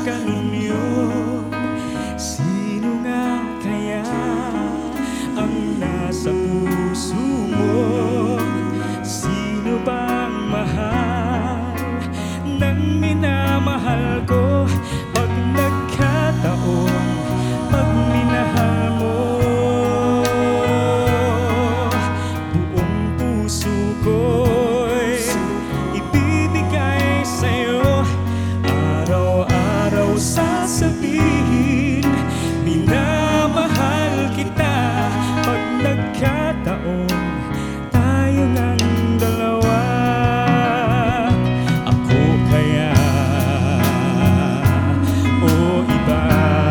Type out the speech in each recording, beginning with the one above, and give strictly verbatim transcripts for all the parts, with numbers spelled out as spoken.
ganun yun, sino nga kaya ang nasa puso mo? Sino bang mahal ng minamahal ko? Pag nagkataon, pag minahal mo, buong puso ko'y ibibigay sa'yo. Araw-araw sasabihin, minamahal kita. Pag nagkataon, tayo ng dalawa. Ako kaya o iba?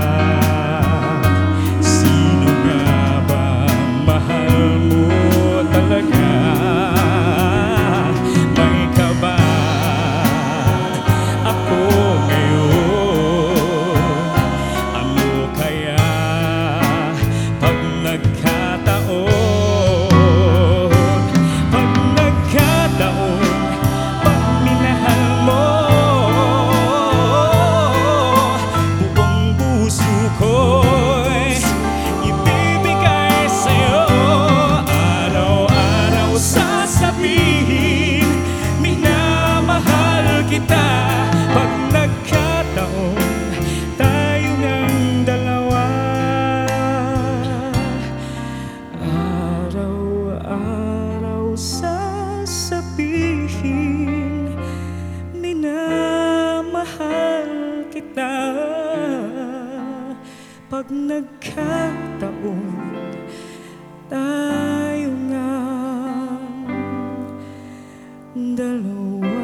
Sino nga bang mahal mo talaga? May kaba ako ngayon? Ano kaya pag nagkataon? Pag nagkataon, pag minahal mo, buong puso ko'y ibibigay sa'yo. Araw-araw sasabihin, minamahal kita. Pag nagkataon, tayo ng dalawa. Araw-araw sasabihin, minamahal kita. Pag nagkataon, tayo ng dalawa.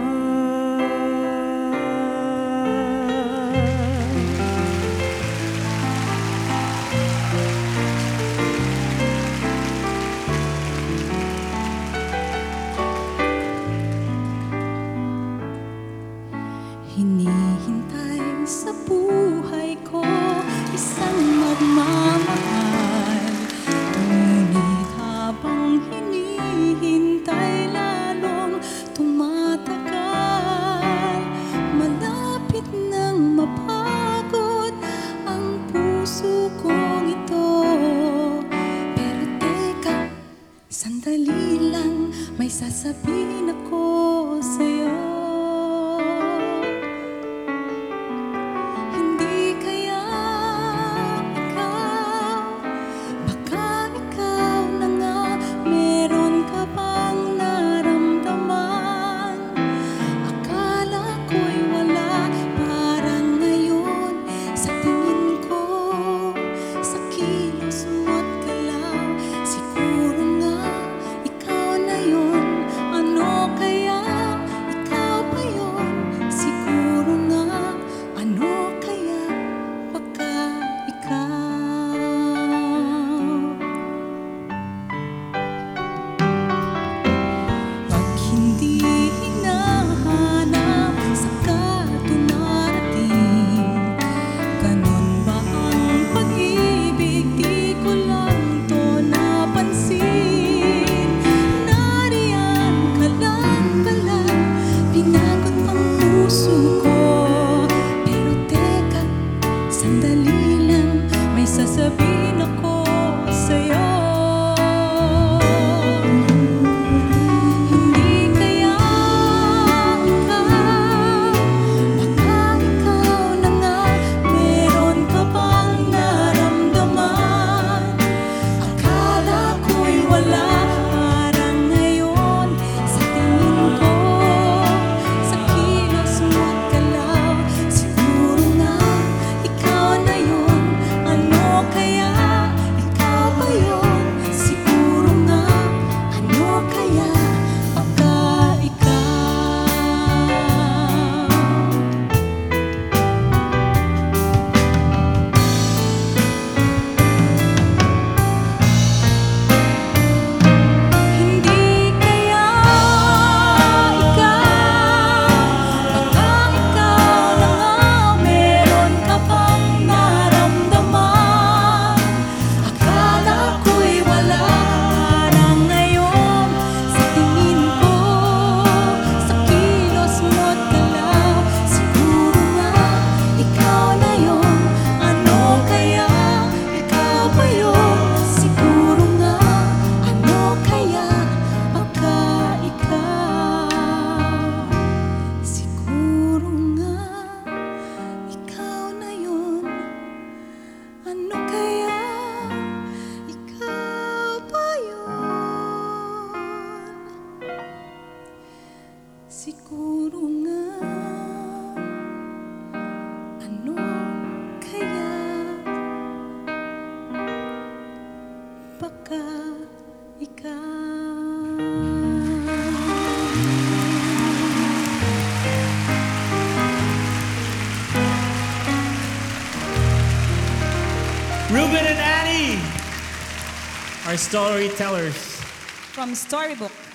Hinihintay sa buhay ko isang magmamahal Ruben and Annie, our storytellers. From Storybook.